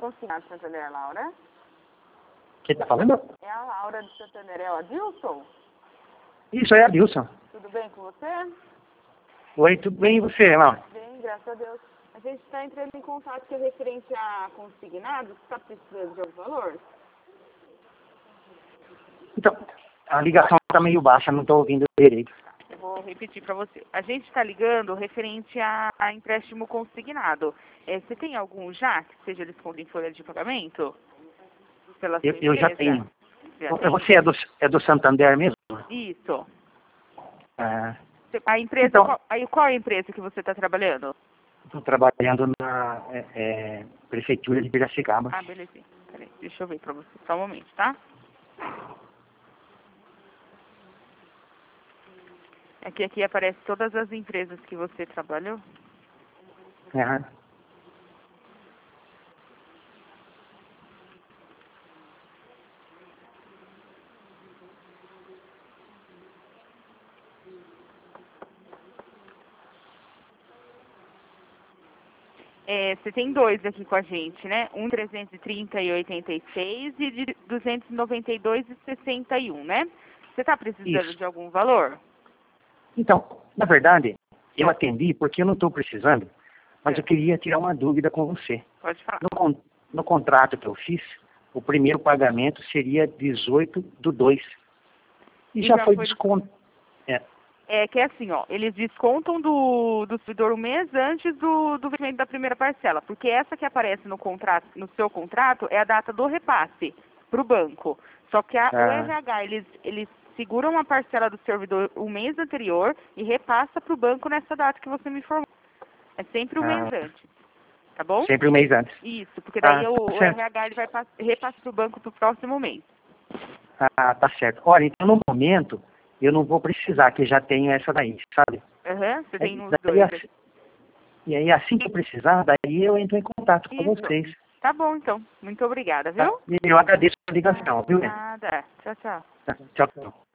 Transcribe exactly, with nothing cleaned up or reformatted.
consignado do Santander, Laura? Quem tá falando? É a Laura do Santander, é o Adilson? Isso aí, Adilson. Tudo bem com você? Oi, tudo bem e você, Laura? Bem, graças a Deus. A gente está entrando em contato que é referente a consignados. Você está precisando de algum valor? Então, a ligação tá meio baixa, não tô ouvindo direito. Eu vou repetir para você. A gente está ligando referente a, a empréstimo consignado. É, você tem algum já, que seja desconto em folha de pagamento? Pela sua Eu, eu já empresa? tenho. Já tem? Você é do, é do Santander mesmo? Isso. Ah, Você- A empresa, então, qual, aí, qual é a empresa que você está trabalhando? estou trabalhando na é, é, Prefeitura de Piracicaba. Ah, beleza. Peraí, deixa eu ver para você. Só um momento, tá? É que aqui aparece todas as empresas que você trabalhou. É. É, você tem dois aqui com a gente, né? Um trezentos e trinta e oitenta e seis e de duzentos e noventa e dois e sessenta e um, né? Você está precisando Isso. de algum valor? Então, na verdade, eu atendi porque eu não estou precisando, mas É. eu queria tirar uma dúvida com você. Pode falar. No, con- no contrato que eu fiz, o primeiro pagamento seria dezoito do dois. E, E já, já foi foi desconto. É, É que é assim, ó, eles descontam do, do servidor um mês antes do, do vencimento da primeira parcela, porque essa que aparece no contrato, no seu contrato, é a data do repasse para o banco. Só que a, o ah, R H, eles, eles seguram a parcela do servidor o mês anterior e repassa para o banco nessa data que você me informou. É sempre um mês ah, antes, tá bom? sempre um mês antes. Isso, porque daí Ah, o, tá o certo. R H ele vai pass- repassa para o banco para o próximo mês. Ah, tá certo. Olha, então no momento, eu não vou precisar, que já tenho essa daí, sabe? Aham, você tem Aí, os daí, dois assim- aqui. e aí, assim que eu precisar, daí eu entro em contato com Isso. vocês. Tá bom, então. Muito obrigada, Tá? viu? E eu agradeço a ligação, viu? Nada. Tchau, tchau. Tá, tchau, tchau.